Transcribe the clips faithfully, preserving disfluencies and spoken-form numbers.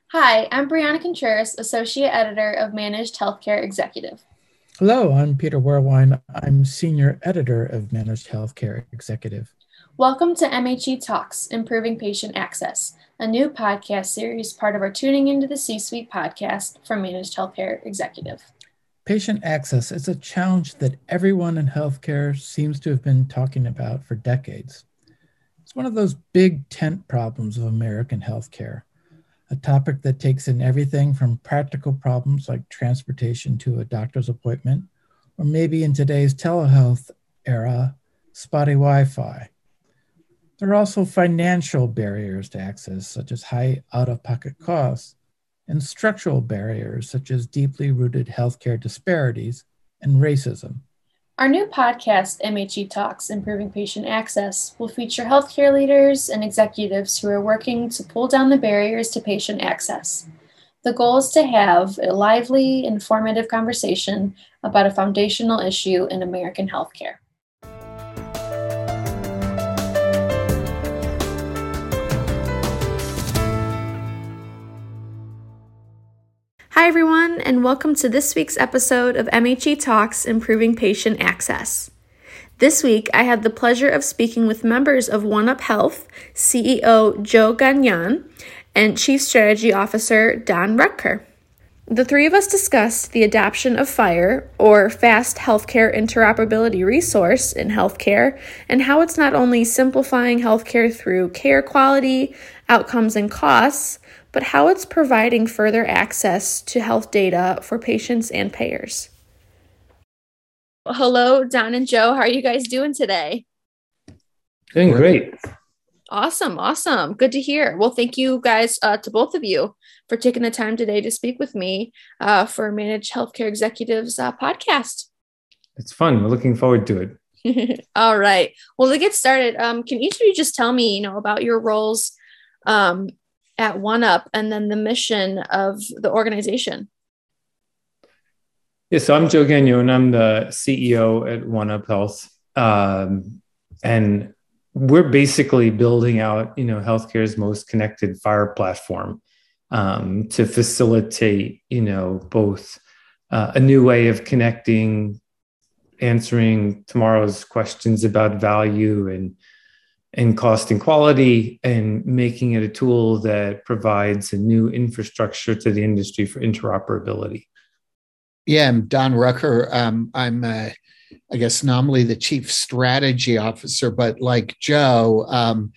Hi, I'm Brianna Contreras, Associate Editor of Managed Healthcare Executive. Hello, I'm Peter Werwine. I'm Senior Editor of Managed Healthcare Executive. Welcome to M H E Talks, Improving Patient Access, a new podcast series part of our Tuning into the C-Suite podcast from Managed Healthcare Executive. Patient access is a challenge that everyone in healthcare seems to have been talking about for decades. It's one of those big tent problems of American healthcare, a topic that takes in everything from practical problems like transportation to a doctor's appointment, or maybe in today's telehealth era, spotty Wi-Fi. There are also financial barriers to access, such as high out-of-pocket costs, and structural barriers, such as deeply rooted healthcare disparities and racism. Our new podcast, M H E Talks, Improving Patient Access, will feature healthcare leaders and executives who are working to pull down the barriers to patient access. The goal is to have a lively, informative conversation about a foundational issue in American healthcare. Hi, everyone, and welcome to this week's episode of M H E Talks, Improving Patient Access. This week, I had the pleasure of speaking with members of OneUp Health, C E O Joe Gagnon, and Chief Strategy Officer Don Rutker. The three of us discussed the adoption of FHIR, or Fast Healthcare Interoperability Resource, in healthcare, and how it's not only simplifying healthcare through care quality, outcomes, and costs, but how it's providing further access to health data for patients and payers. Well, hello, Don and Joe. How are you guys doing today? Doing great. Awesome, awesome. Good to hear. Well, thank you guys uh, to both of you for taking the time today to speak with me uh, for Managed Healthcare Executives uh, podcast. It's fun. We're looking forward to it. All right. Well, to get started, um, can each of you just tell me, you know, about your roles um, at OneUp and then the mission of the organization? Yeah, so I'm Joe Gagnon. I'm the C E O at OneUp Health. Um, and we're basically building out, you know, healthcare's most connected FHIR platform um, to facilitate, you know, both uh, a new way of connecting, answering tomorrow's questions about value and and cost and quality, and making it a tool that provides a new infrastructure to the industry for interoperability. Yeah, I'm Don Rutker. Um, I'm, uh, I guess, nominally the Chief Strategy Officer, but like Joe, um,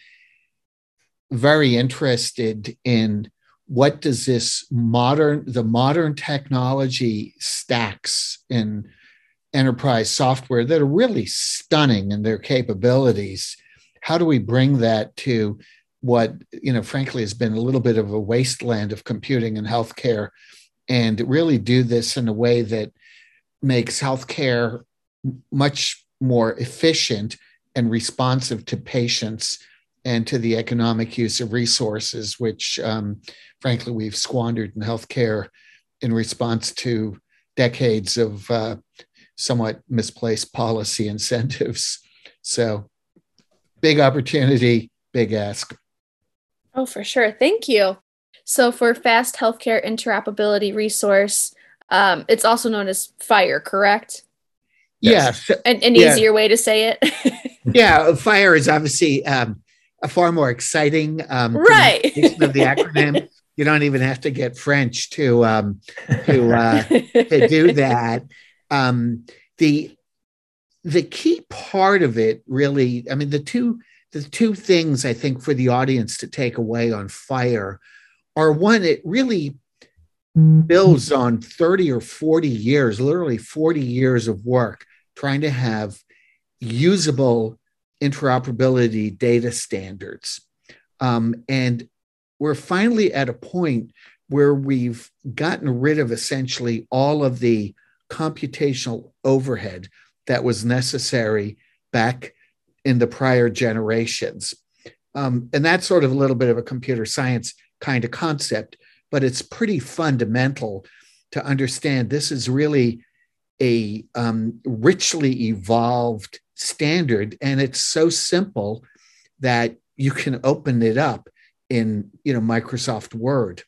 very interested in what does this modern, the modern technology stacks in enterprise software that are really stunning in their capabilities. How do we bring that to what, you know, frankly, has been a little bit of a wasteland of computing in healthcare, and really do this in a way that makes healthcare much more efficient and responsive to patients and to the economic use of resources, which, um, frankly, we've squandered in healthcare in response to decades of uh, somewhat misplaced policy incentives. So, big opportunity, big ask. Oh, for sure. Thank you. So for Fast Healthcare Interoperability Resource, um, it's also known as FHIR, correct? Yes. Yeah. An, an yeah. easier way to say it. Yeah, FHIR is obviously um, a far more exciting um, right. pronunciation of the acronym. You don't even have to get French to um, to uh, to do that. Um, the the key part of it, really, I mean, the two the two things I think for the audience to take away on FHIR are, one, it really builds on thirty or forty years, literally forty years of work trying to have usable interoperability data standards. Um, and we're finally at a point where we've gotten rid of essentially all of the computational overhead that was necessary back in the prior generations. Um, and that's sort of a little bit of a computer science kind of concept, but it's pretty fundamental to understand this is really a um, richly evolved standard, and it's so simple that you can open it up in, you know, Microsoft Word.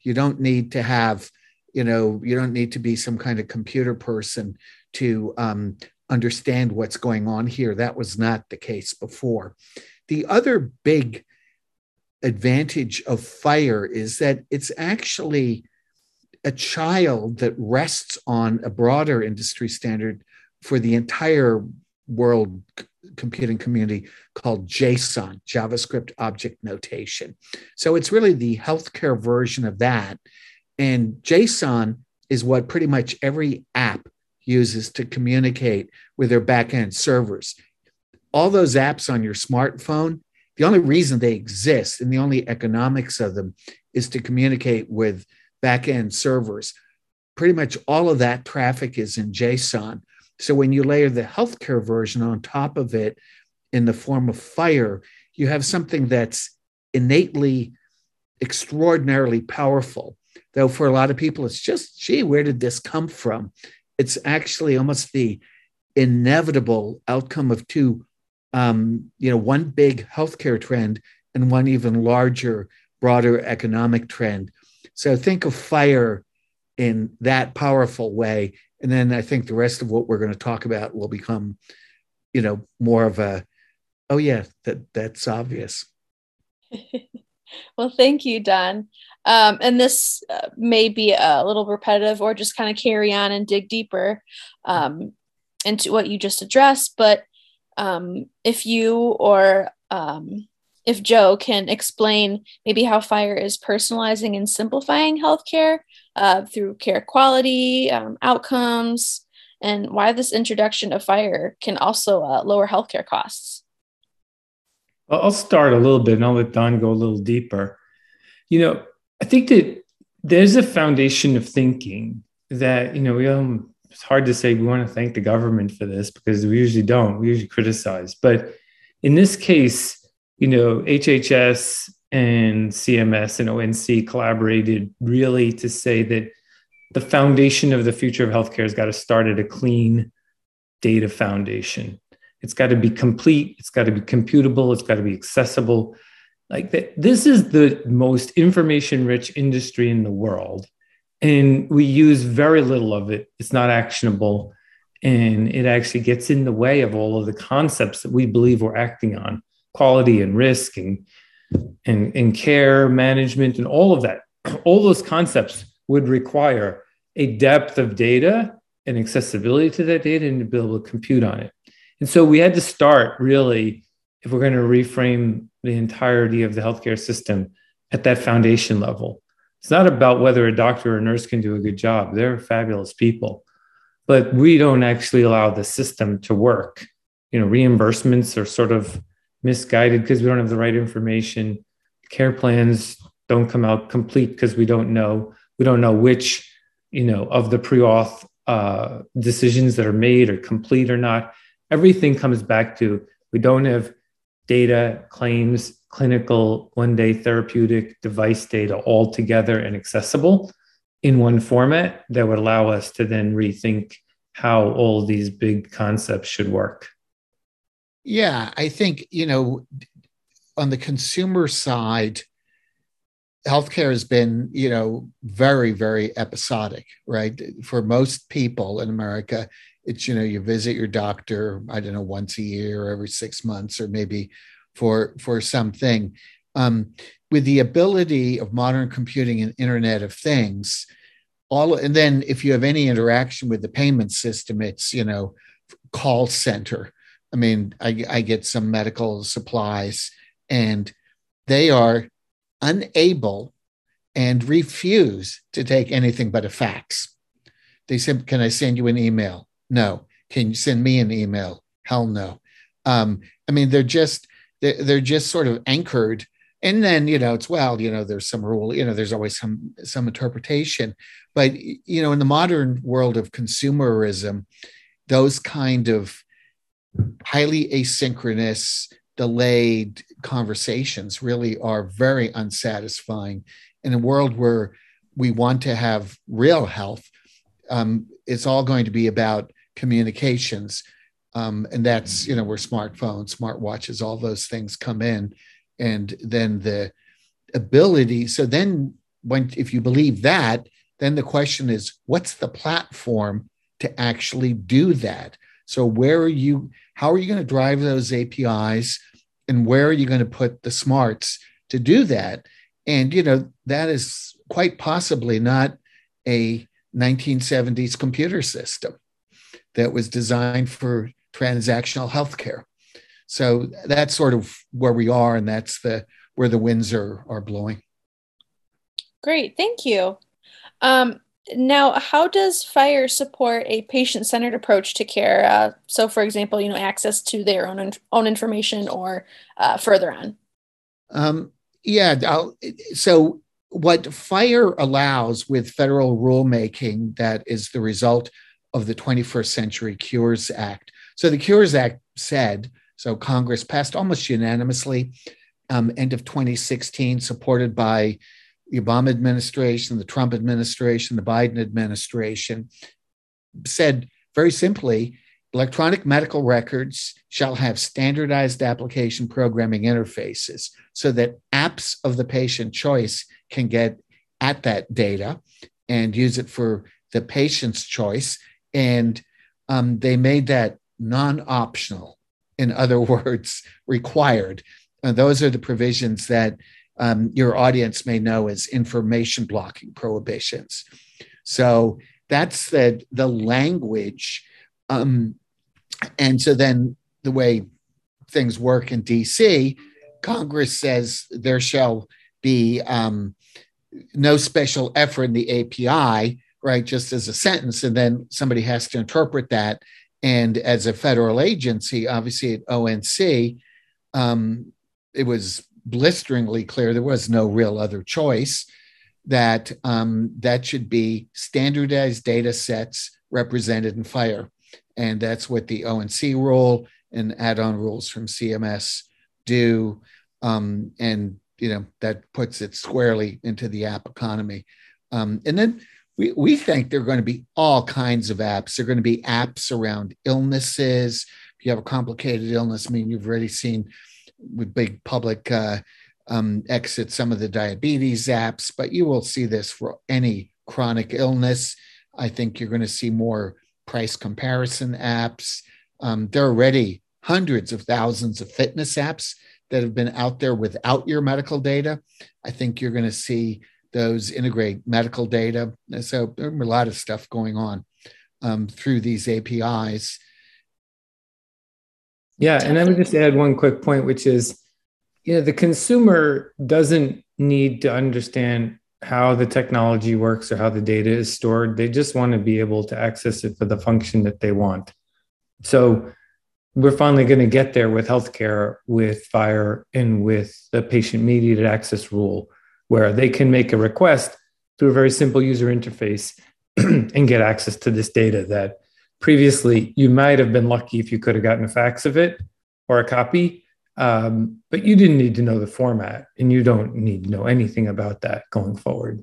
You don't need to have, you know, you don't need to be some kind of computer person to um, understand what's going on here. That was not the case before. The other big advantage of FHIR is that it's actually a child that rests on a broader industry standard for the entire world computing community called JSON, JavaScript Object Notation. So it's really the healthcare version of that. And JSON is what pretty much every app uses to communicate with their backend servers. All those apps on your smartphone, the only reason they exist and the only economics of them is to communicate with backend servers. Pretty much all of that traffic is in JSON. So when you layer the healthcare version on top of it in the form of FHIR, you have something that's innately extraordinarily powerful. Though for a lot of people, it's just, gee, where did this come from? It's actually almost the inevitable outcome of two, um, you know, one big healthcare trend and one even larger, broader economic trend. So think of FHIR in that powerful way. And then I think the rest of what we're going to talk about will become, you know, more of a, oh yeah, that that's obvious. Well, thank you, Don. Um, and this uh, may be a little repetitive or just kind of carry on and dig deeper um, into what you just addressed. But um, if you or um, if Joe can explain maybe how FHIR is personalizing and simplifying healthcare uh, through care quality, um, outcomes, and why this introduction of FHIR can also uh, lower healthcare costs. I'll start a little bit and I'll let Don go a little deeper. You know, I think that there's a foundation of thinking that, you know, we um, it's hard to say we want to thank the government for this because we usually don't. We usually criticize. But in this case, you know, H H S and C M S and O N C collaborated really to say that the foundation of the future of healthcare has got to start at a clean data foundation. It's got to be complete. It's got to be computable. It's got to be accessible. Like that. This is the most information-rich industry in the world, and we use very little of it. It's not actionable, and it actually gets in the way of all of the concepts that we believe we're acting on: quality and risk, and and, and care management, and all of that. All those concepts would require a depth of data and accessibility to that data, and to be able to compute on it. And so we had to start really, if we're going to reframe the entirety of the healthcare system, at that foundation level. It's not about whether a doctor or a nurse can do a good job. They're fabulous people, but we don't actually allow the system to work. You know, reimbursements are sort of misguided because we don't have the right information. Care plans don't come out complete because we don't know. We don't know which, you know, of the pre-auth uh, decisions that are made are complete or not. Everything comes back to we don't have data, claims, clinical, one-day therapeutic device data all together and accessible in one format that would allow us to then rethink how all these big concepts should work. Yeah, I think, you know, on the consumer side, healthcare has been, you know, very, very episodic, right? For most people in America, it's, you know, you visit your doctor, I don't know, once a year or every six months, or maybe for, for something. Um, with the ability of modern computing and Internet of Things, all, and then if you have any interaction with the payment system, it's, you know, call center. I mean, I, I get some medical supplies and they are unable and refuse to take anything but a fax. They said, can I send you an email? No. Can you send me an email? Hell no. Um, I mean, they're just, they're, they're just sort of anchored. And then, you know, it's, well, you know, there's some rule, you know, there's always some, some interpretation. But, you know, in the modern world of consumerism, those kind of highly asynchronous, delayed conversations really are very unsatisfying. In a world where we want to have real health, um, it's all going to be about communications. Um, and that's, you know, where smartphones, smartwatches, all those things come in. And then the ability, so then when if you believe that, then the question is, what's the platform to actually do that? So where are you, how are you going to drive those A P Is, and where are you going to put the smarts to do that? And, you know, that is quite possibly not a nineteen seventies computer system that was designed for transactional healthcare. So that's sort of where we are, and that's the where the winds are, are blowing. Great, thank you. Um, now, how does FHIR support a patient-centered approach to care? Uh, so, for example, you know, access to their own own information, or uh, further on. Um, yeah. I'll, so, what FHIR allows with federal rulemaking that is the result of the twenty-first Century Cures Act. So, the Cures Act said, so Congress passed almost unanimously, um, end of twenty sixteen, supported by the Obama administration, the Trump administration, the Biden administration, said very simply, electronic medical records shall have standardized application programming interfaces so that apps of the patient choice can get at that data and use it for the patient's choice. And um, they made that non-optional, in other words, required. And those are the provisions that Um, your audience may know as information blocking prohibitions. So that's the, the language. Um, and so then the way things work in D C, Congress says there shall be um, no special effort in the A P I, right, just as a sentence, and then somebody has to interpret that. And as a federal agency, obviously at O N C, um, it was blisteringly clear there was no real other choice, that um, that should be standardized data sets represented in FHIR. And that's what the O N C rule and add-on rules from C M S do. Um, and, you know, that puts it squarely into the app economy. Um, and then we, we think there are going to be all kinds of apps. There are going to be apps around illnesses. If you have a complicated illness, I mean, you've already seen with big public uh, um, exit some of the diabetes apps, but you will see this for any chronic illness. I think you're going to see more price comparison apps. Um, there are already hundreds of thousands of fitness apps that have been out there without your medical data. I think you're going to see those integrate medical data. So there's a lot of stuff going on um, through these A P Is. Yeah, and I would just add one quick point, which is, you know, the consumer doesn't need to understand how the technology works or how the data is stored. They just want to be able to access it for the function that they want. So we're finally going to get there with healthcare, with FHIR, and with the patient mediated access rule, where they can make a request through a very simple user interface and get access to this data that previously you might have been lucky if you could have gotten a fax of it or a copy, um, but you didn't need to know the format, and you don't need to know anything about that going forward.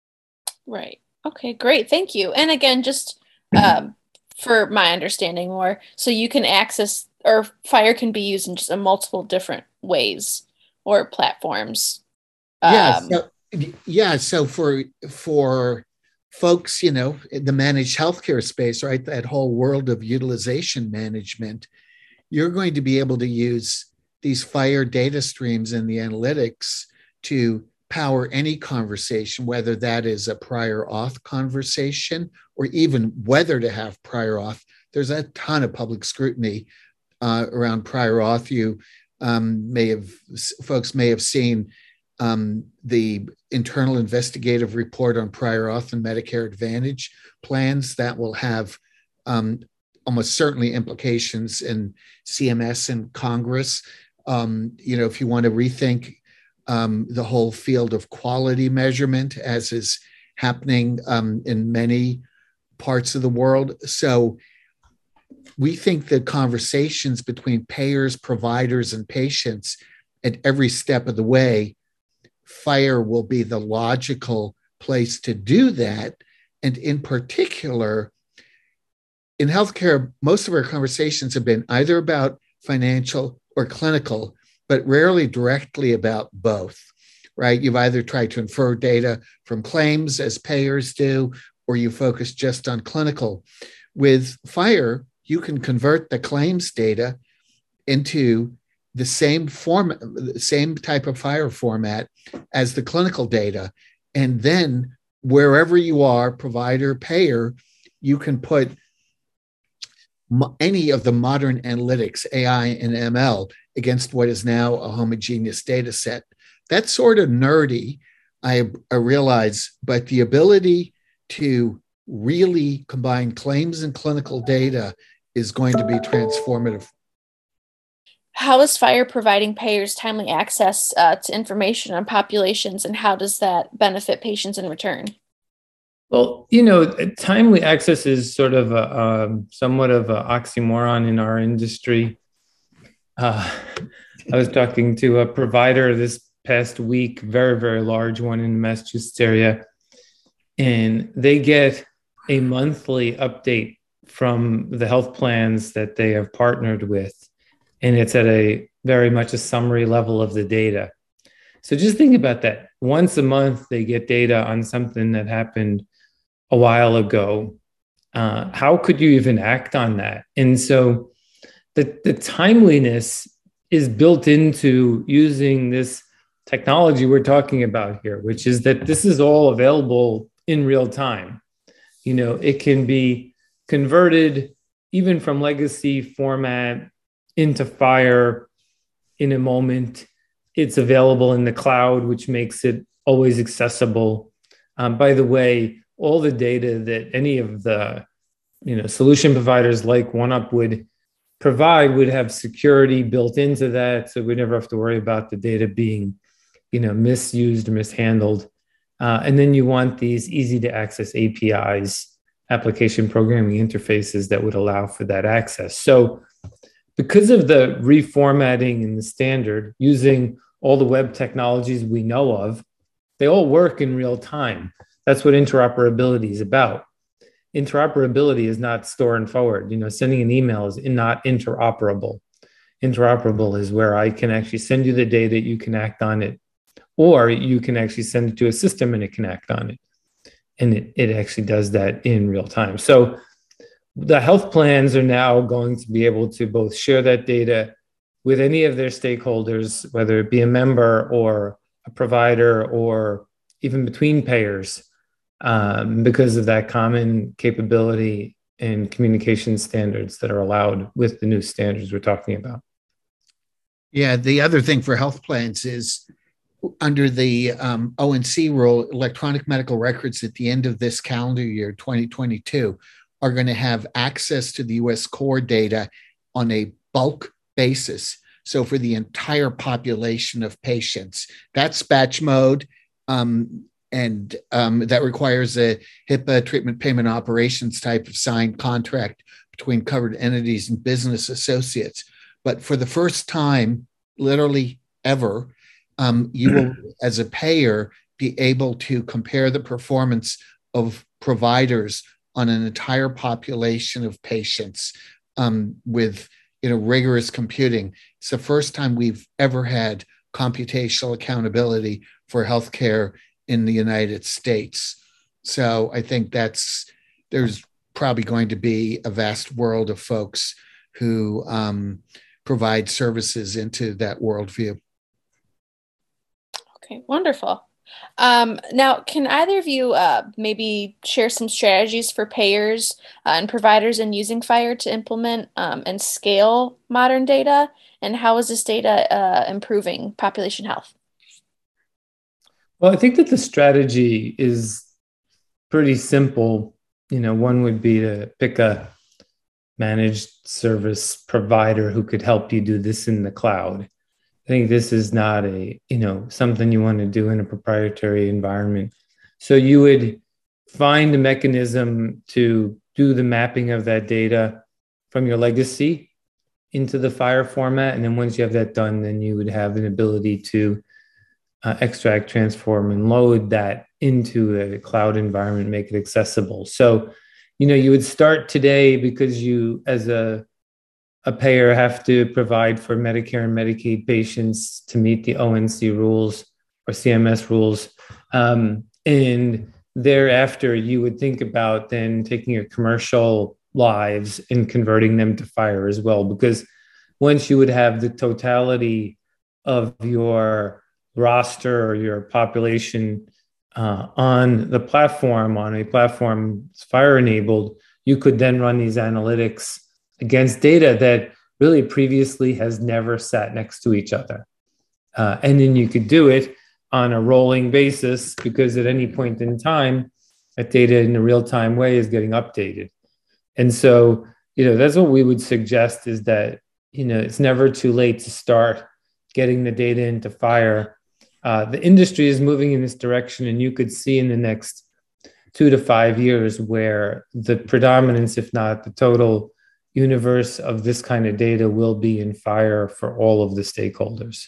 Right. Okay, great. Thank you. And again, just um, for my understanding more, so you can access, or FHIR can be used in just a multiple different ways or platforms. Yeah. Um, so, yeah. So for, for, folks, you know, the managed healthcare space, right, that whole world of utilization management, you're going to be able to use these FHIR data streams and the analytics to power any conversation, whether that is a prior auth conversation or even whether to have prior auth. There's a ton of public scrutiny uh, around prior auth. You um, may have, folks may have seen Um, the internal investigative report on prior auth and Medicare Advantage plans that will have um, almost certainly implications in C M S and Congress. Um, you know, if you want to rethink um, the whole field of quality measurement, as is happening um, in many parts of the world. So we think that conversations between payers, providers, and patients at every step of the way, FHIR will be the logical place to do that. And in particular, in healthcare, most of our conversations have been either about financial or clinical, but rarely directly about both. right? You've either tried to infer data from claims as payers do, or you focus just on clinical. With FHIR, you can convert the claims data into the same form, the same type of FHIR format as the clinical data. And then wherever you are, provider, payer, you can put any of the modern analytics, A I and M L, against what is now a homogeneous data set. That's sort of nerdy, I, I realize, but the ability to really combine claims and clinical data is going to be transformative. How is FHIR providing payers timely access uh, to information on populations, and how does that benefit patients in return? Well, you know, timely access is sort of a, um, somewhat of an oxymoron in our industry. Uh, I was talking to a provider this past week, very, very large one in the Massachusetts area, and they get a monthly update from the health plans that they have partnered with, and it's at a very much a summary level of the data. So just think about that. Once a month, they get data on something that happened a while ago. Uh, how could you even act on that? And so the, the timeliness is built into using this technology we're talking about here, which is that this is all available in real time. You know, it can be converted even from legacy format into FHIR in a moment. It's available in the cloud, which makes it always accessible. Um, by the way, all the data that any of the, you know, solution providers like OneUp would provide would have security built into that, so we never have to worry about the data being, you know, misused or mishandled. Uh, and then you want these easy to access A P Is, application programming interfaces, that would allow for that access. So because of the reformatting in the standard, using all the web technologies we know of, they all work in real time. That's what interoperability is about. Interoperability is not store and forward. You know, sending an email is not interoperable. Interoperable is where I can actually send you the data, you can act on it, or you can actually send it to a system and it can act on it. And it, it actually does that in real time. So the health plans are now going to be able to both share that data with any of their stakeholders, whether it be a member or a provider or even between payers, um, because of that common capability and communication standards that are allowed with the new standards we're talking about. Yeah, the other thing for health plans is under the um, O N C rule, electronic medical records at the end of this calendar year, twenty twenty-two, are going to have access to the U S core data on a bulk basis. So for the entire population of patients, that's batch mode. Um, and um, that requires a HIPAA treatment payment operations type of signed contract between covered entities and business associates. But for the first time, literally ever, um, you will, as a payer, be able to compare the performance of providers on an entire population of patients um, with you know, rigorous computing. It's the first time we've ever had computational accountability for healthcare in the United States. So I think that's, there's probably going to be a vast world of folks who um, provide services into that worldview. Okay, wonderful. Um, now, can either of you uh, maybe share some strategies for payers uh, and providers in using FHIR to implement um, and scale modern data? And how is this data uh, improving population health? Well, I think that the strategy is pretty simple. You know, one would be to pick a managed service provider who could help you do this in the cloud. I think this is not a, you know, something you want to do in a proprietary environment. So you would find a mechanism to do the mapping of that data from your legacy into the FHIR format. And then once you have that done, then you would have an ability to uh, extract, transform, and load that into a cloud environment, make it accessible. So, you know, you would start today because you, as a A payer, have to provide for Medicare and Medicaid patients to meet the O N C rules. or C M S rules. Um, and thereafter, you would think about then taking your commercial lives and converting them to FHIR as well, because once you would have the totality of your roster or your population uh, on the platform, on a platform FHIR enabled, you could then run these analytics against data that really previously has never sat next to each other. Uh, and then you could do it on a rolling basis, because at any point in time, that data in a real-time way is getting updated. And so, you know, that's what we would suggest, is that, you know, it's never too late to start getting the data into FHIR. Uh, the industry is moving in this direction, and you could see in the next two to five years where the predominance, if not the total universe of this kind of data, will be in FHIR for all of the stakeholders.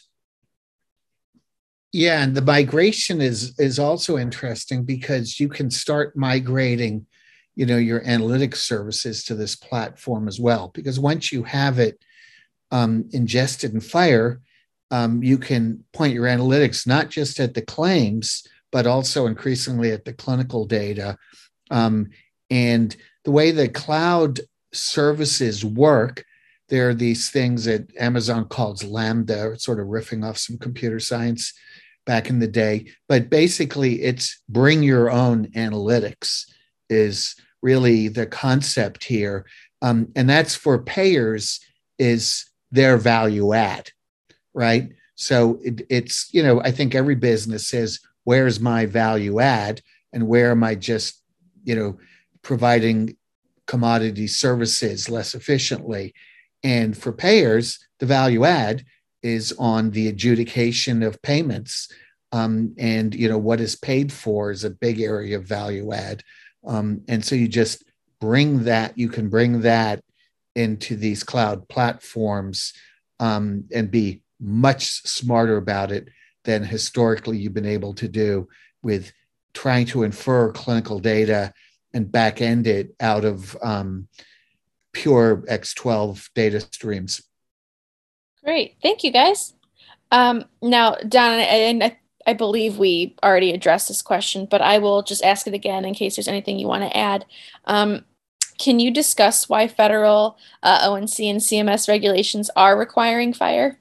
Yeah, and the migration is is also interesting, because you can start migrating, you know, your analytics services to this platform as well. Because once you have it um, ingested in FHIR, um, you can point your analytics not just at the claims, but also increasingly at the clinical data. Um, and the way the cloud services work, there are these things that Amazon calls Lambda, sort of riffing off some computer science back in the day. But basically, it's bring your own analytics is really the concept here. Um, and that's for payers, is their value add, right? So it, it's, you know, I think every business says, where's my value add, and where am I just, you know, providing commodity services less efficiently? And for payers, the value add is on the adjudication of payments. Um, and, you know, what is paid for is a big area of value add. Um, and so you just bring that, you can bring that into these cloud platforms um, and be much smarter about it than historically you've been able to do with trying to infer clinical data and back end it out of um, pure X twelve data streams. Great. Thank you, guys. Um, now, Don, and I, I believe we already addressed this question, but I will just ask it again in case there's anything you want to add. Um, can you discuss why federal uh, O N C and C M S regulations are requiring FHIR?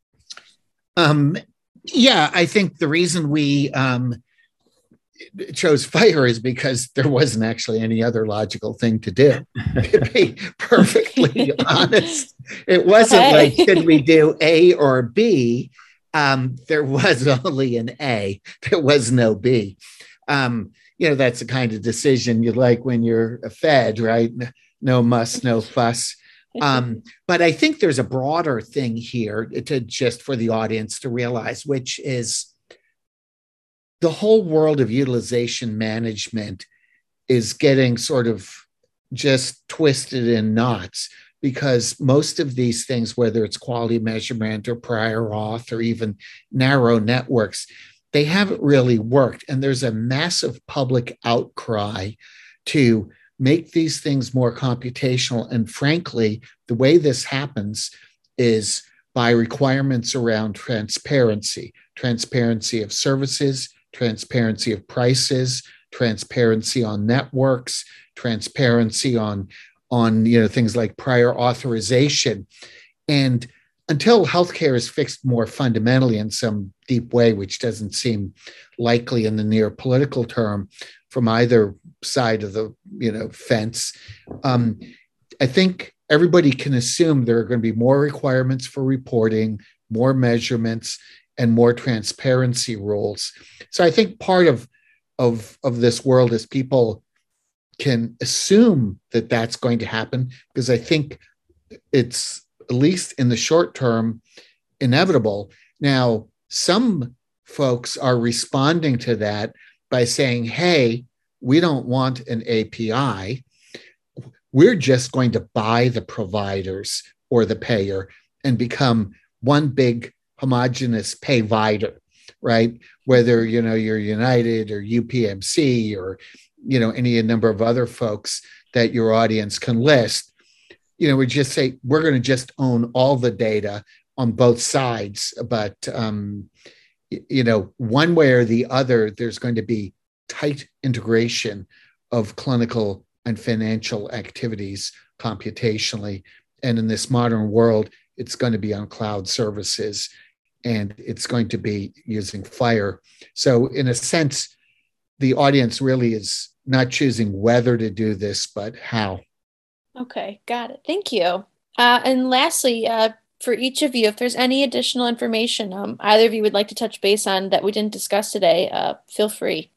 Um, yeah, I think the reason we um, chose FHIR is because there wasn't actually any other logical thing to do. To be perfectly honest, it wasn't okay. Like, should we do A or B? Um, there was only an A. There was no B. Um, you know, that's the kind of decision you like when you're a Fed, right? No muss, no fuss. Um, but I think there's a broader thing here to just for the audience to realize, which is the whole world of utilization management is getting sort of just twisted in knots, because most of these things, whether it's quality measurement or prior auth or even narrow networks, they haven't really worked. And there's a massive public outcry to make these things more computational. And frankly, the way this happens is by requirements around transparency, transparency of services, transparency of prices, transparency on networks, transparency on, on you know, things like prior authorization. And until healthcare is fixed more fundamentally in some deep way, which doesn't seem likely in the near political term from either side of the you know fence, um, I think everybody can assume there are going to be more requirements for reporting, more measurements, and more transparency rules. So I think part of, of, of this world is people can assume that that's going to happen, because I think it's, at least in the short term, inevitable. Now, some folks are responding to that by saying, hey, we don't want an A P I. We're just going to buy the providers or the payer and become one big homogenous payvider, right? Whether, you know, you're United or U P M C or, you know, any number of other folks that your audience can list. You know, we just say, we're going to just own all the data on both sides. But, um, you know, one way or the other, there's going to be tight integration of clinical and financial activities computationally. And in this modern world, it's going to be on cloud services, and it's going to be using FHIR. So in a sense, the audience really is not choosing whether to do this, but how. Okay, got it. Thank you. Uh, and lastly, uh, for each of you, if there's any additional information um, either of you would like to touch base on that we didn't discuss today, uh, feel free.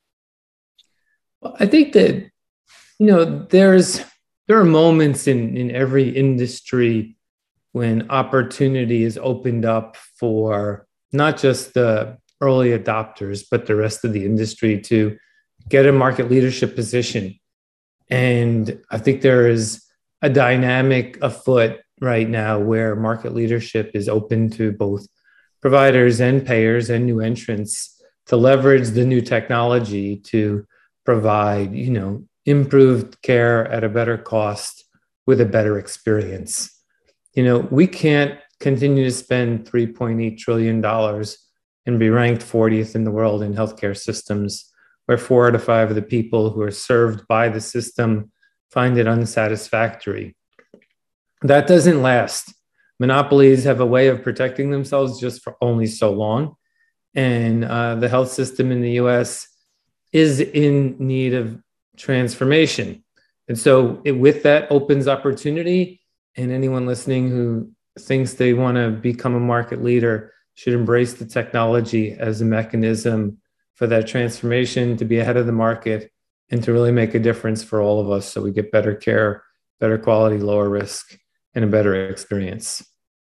Well, I think that, you know, there's there are moments in, in every industry when opportunity is opened up for not just the early adopters, but the rest of the industry to get a market leadership position. And I think there is a dynamic afoot right now where market leadership is open to both providers and payers and new entrants to leverage the new technology to provide, you know, improved care at a better cost with a better experience. You know, we can't continue to spend three point eight trillion dollars and be ranked fortieth in the world in healthcare systems, where four out of five of the people who are served by the system find it unsatisfactory. That doesn't last. Monopolies have a way of protecting themselves just for only so long. And uh, the health system in the U S is in need of transformation. And so it, with that opens opportunity, and anyone listening who thinks they want to become a market leader should embrace the technology as a mechanism for that transformation, to be ahead of the market and to really make a difference for all of us so we get better care, better quality, lower risk, and a better experience.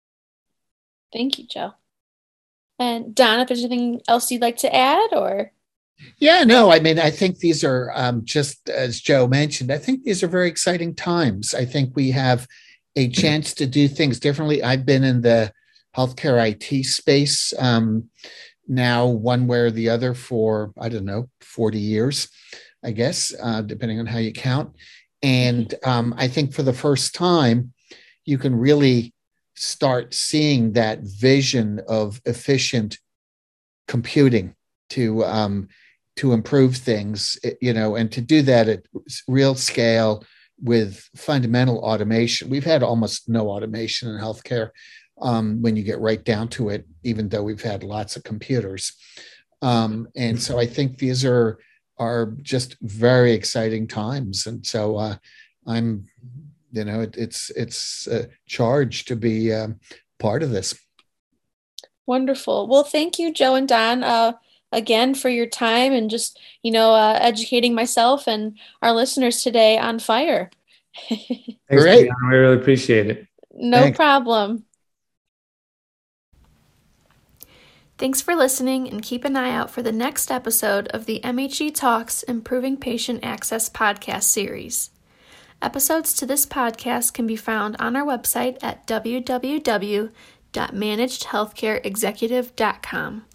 Thank you, Joe. And Don, if there's anything else you'd like to add, or? Yeah, no, I mean, I think these are um, just as Joe mentioned, I think these are very exciting times. I think we have a chance to do things differently. I've been in the healthcare I T space um, now, one way or the other, for, I don't know, forty years, I guess, uh, depending on how you count. And um, I think for the first time, you can really start seeing that vision of efficient computing to um, to improve things, you know, and to do that at real scale with fundamental automation. We've had almost no automation in healthcare um, when you get right down to it, even though we've had lots of computers. Um, and so I think these are are just very exciting times. And so uh, I'm, you know, it, it's it's a charge to be um, part of this. Wonderful. Well, thank you, Joe and Don, uh, again, for your time and just, you know, uh, educating myself and our listeners today on FHIR. Thanks, Great. Brianna. We really appreciate it. No Thanks. problem. Thanks for listening, and keep an eye out for the next episode of the M H E Talks Improving Patient Access podcast series. Episodes to this podcast can be found on our website at w w w dot managed healthcare executive dot com.